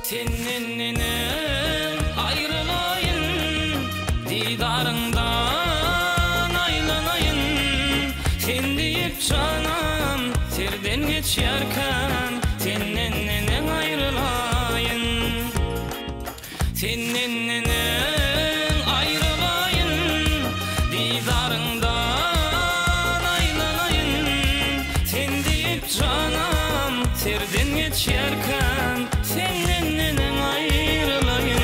Senden ayrılayın, didarından aylanayın. Sen deyip canım serden geçerken, senden ayrılayın. Senden ayrılayın, didarından aylanayın. Sen deyip canım serden geçerken, senden ayrılayın.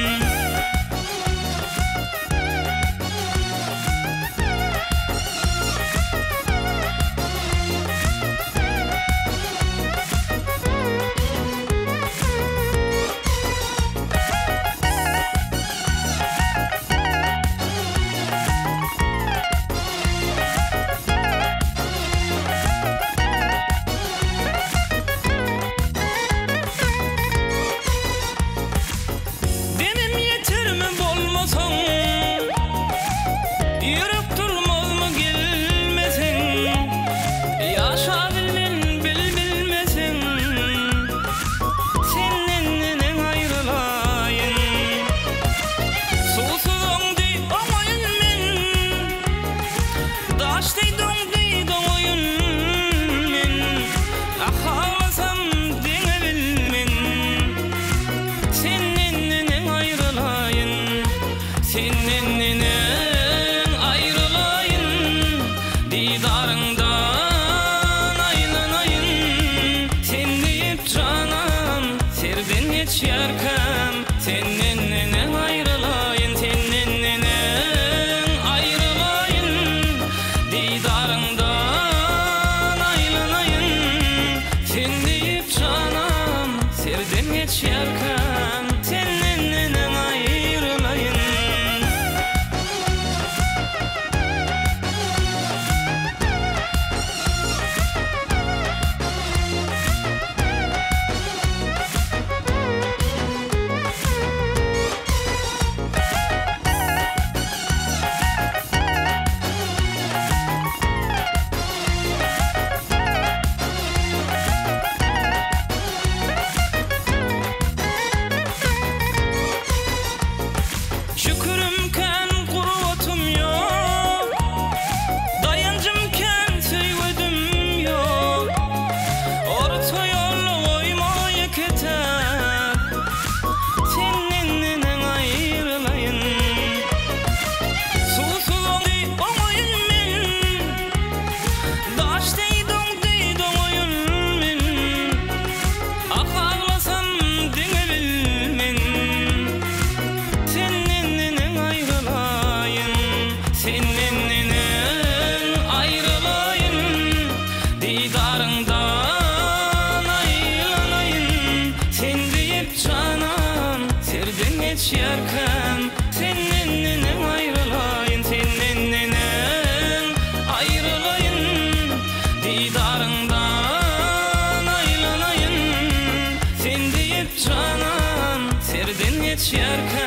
Senden ayrılayın, didarından aylanayın. Sen deyip canım serden geçerken, senden ayrılayın. Senden ayrılayın, didarından aylanayın. Sen deyip canım serden geçerken, senden ayrılayın. Şükürümken kuruvatum yok, dayancımken söyledim yok. Orta yollu oymaya keter, senden ayrılayın. Susuz olayın men, daş deydin oyun men. Ah ağlasam dene bilmen, senden ayrılayın, didarından aylanayın. Sen deyip canım serden geçerken, senden ayrılayın. Senden ayrılayın, didarından aylanayın. Sen deyip canım serden geçerken,